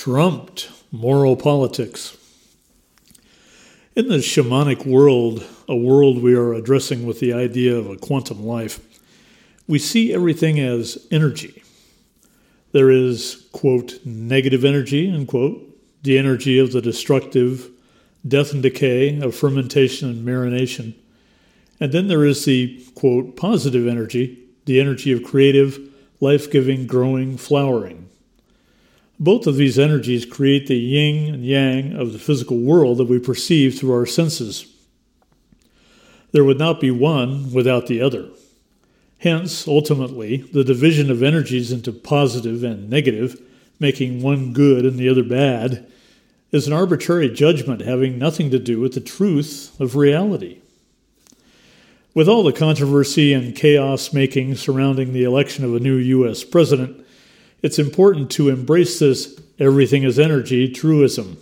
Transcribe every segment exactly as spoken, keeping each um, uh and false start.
Trumped moral politics. In the shamanic world, a world we are addressing with the idea of a quantum life, we see everything as energy. There is, quote, negative energy, unquote, the energy of the destructive, death and decay, of fermentation and marination. And then there is the, quote, positive energy, the energy of creative, life-giving, growing, flowering. Both of these energies create the yin and yang of the physical world that we perceive through our senses. There would not be one without the other. Hence, ultimately, the division of energies into positive and negative, making one good and the other bad, is an arbitrary judgment having nothing to do with the truth of reality. With all the controversy and chaos making surrounding the election of a new U S president, it's important to embrace this everything is energy truism.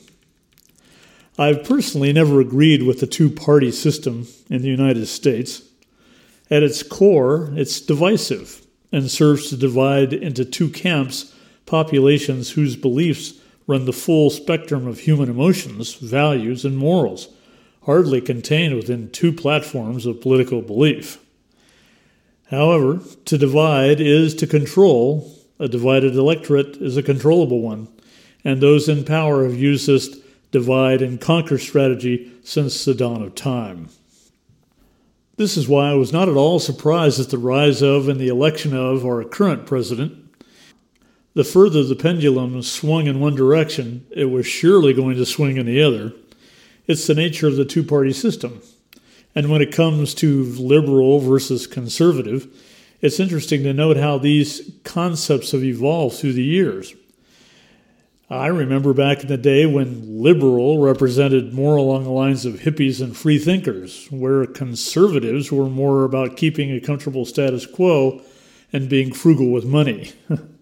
I've personally never agreed with the two-party system in the United States. At its core, it's divisive and serves to divide into two camps populations whose beliefs run the full spectrum of human emotions, values, and morals, hardly contained within two platforms of political belief. However, to divide is to control. A divided electorate is a controllable one, and those in power have used this divide and conquer strategy since the dawn of time. This is why I was not at all surprised at the rise of and the election of our current president. The further the pendulum swung in one direction, it was surely going to swing in the other. It's the nature of the two-party system. And when it comes to liberal versus conservative, it's interesting to note how these concepts have evolved through the years. I remember back in the day when liberal represented more along the lines of hippies and free thinkers, where conservatives were more about keeping a comfortable status quo and being frugal with money.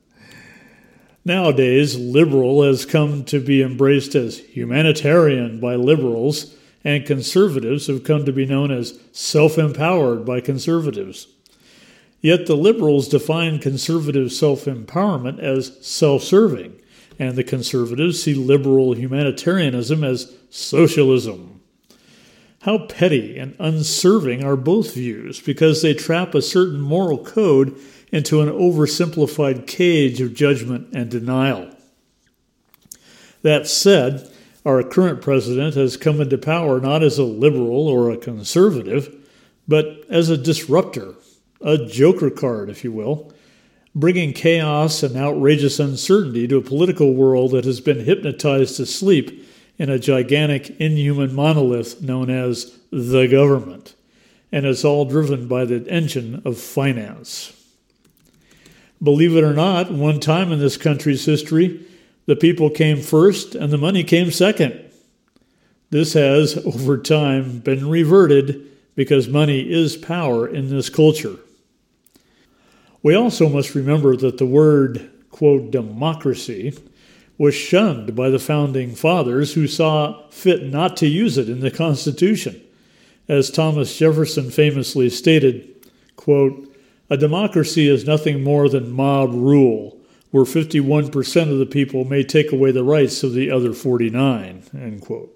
Nowadays, liberal has come to be embraced as humanitarian by liberals, and conservatives have come to be known as self-empowered by conservatives. Yet the liberals define conservative self-empowerment as self-serving, and the conservatives see liberal humanitarianism as socialism. How petty and unserving are both views, because they trap a certain moral code into an oversimplified cage of judgment and denial. That said, our current president has come into power not as a liberal or a conservative, but as a disruptor, a joker card, if you will, bringing chaos and outrageous uncertainty to a political world that has been hypnotized to sleep in a gigantic, inhuman monolith known as the government, and it's all driven by the engine of finance. Believe it or not, one time in this country's history, the people came first and the money came second. This has, over time, been reverted because money is power in this culture. We also must remember that the word, quote, democracy was shunned by the founding fathers who saw fit not to use it in the Constitution. As Thomas Jefferson famously stated, quote, a democracy is nothing more than mob rule, where fifty-one percent of the people may take away the rights of the other forty-nine, end quote.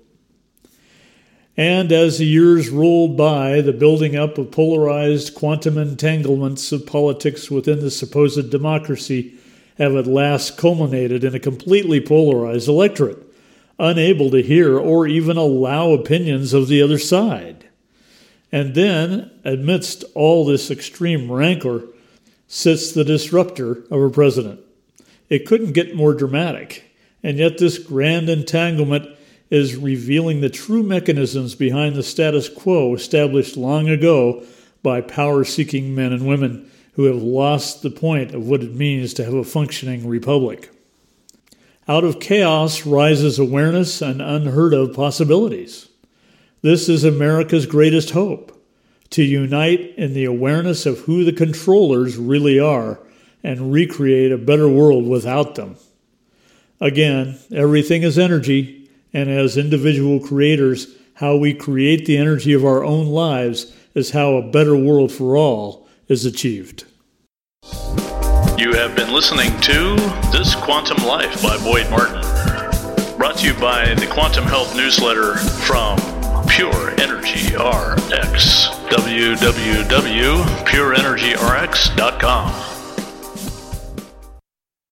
And as the years rolled by, the building up of polarized quantum entanglements of politics within the supposed democracy have at last culminated in a completely polarized electorate, unable to hear or even allow opinions of the other side. And then, amidst all this extreme rancor, sits the disruptor of a president. It couldn't get more dramatic, and yet this grand entanglement is revealing the true mechanisms behind the status quo established long ago by power-seeking men and women who have lost the point of what it means to have a functioning republic. Out of chaos rises awareness and unheard-of possibilities. This is America's greatest hope, to unite in the awareness of who the controllers really are and recreate a better world without them. Again, everything is energy, and as individual creators, how we create the energy of our own lives is how a better world for all is achieved. You have been listening to This Quantum Life by Boyd Martin. Brought to you by the Quantum Health Newsletter from Pure Energy R X. w w w dot pure energy r x dot com.